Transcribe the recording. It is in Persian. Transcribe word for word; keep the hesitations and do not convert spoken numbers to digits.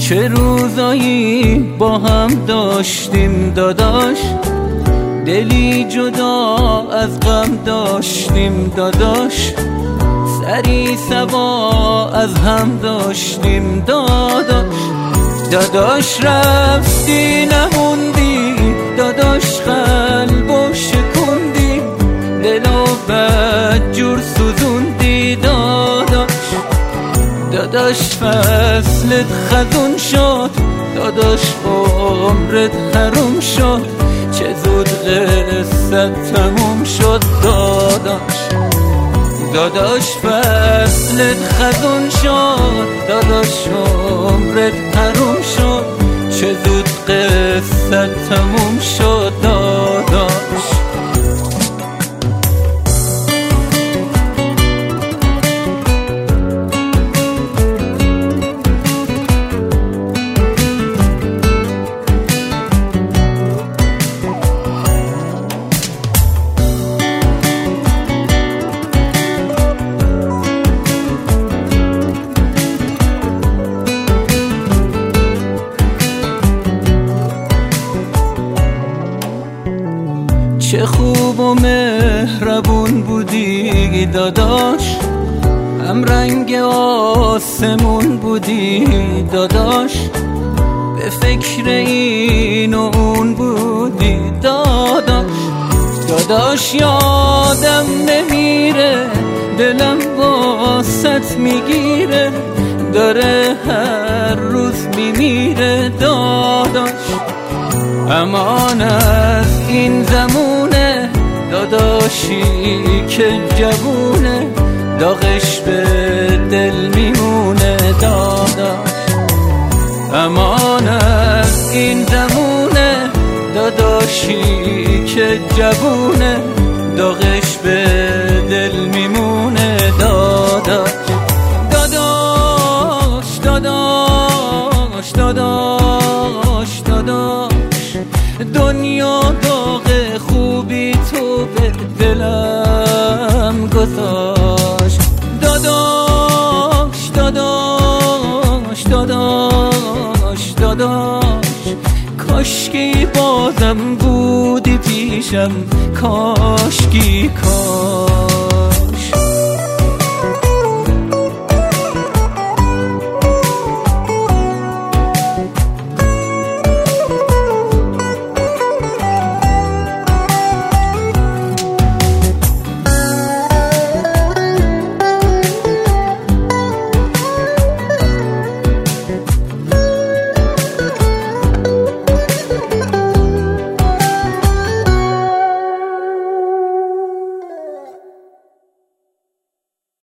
چه روزایی با هم داشتیم داداش، دلی جدا از غم داشتیم داداش، سری سوا از هم داشتیم داداش. داداش رفتی نموندی، داداش قلبو شکوندی، دلو بدجور سوزوندی داداش. داداش فصلت خزون شد، داداش عمرت حروم شد، چه زود قصت تموم شد داداش. داداش فصلت خزون شد، داداش عمرت حروم شد، چه زود قصت تموم شد داداش. چه خوب و مهربون بودی داداش، هم رنگ آسمون بودی داداش، به فکر این و اون بودی داداش. داداش یادم نمیره، دلم واسط میگیره، داره هر روز میمیره داداش. امان از این زمونه داداشی که جوونه، داغش به دل میمونه داداش. امان از این زمونه داداشی که جوونه، داغش به دل میمونه داداش. داداش داداش داداش داداش، دنیا داغ خوبی تو به دلم گذاشت داداش. داداش داداش داداش، کاشکی بازم بودی پیشم، کاشکی کاش.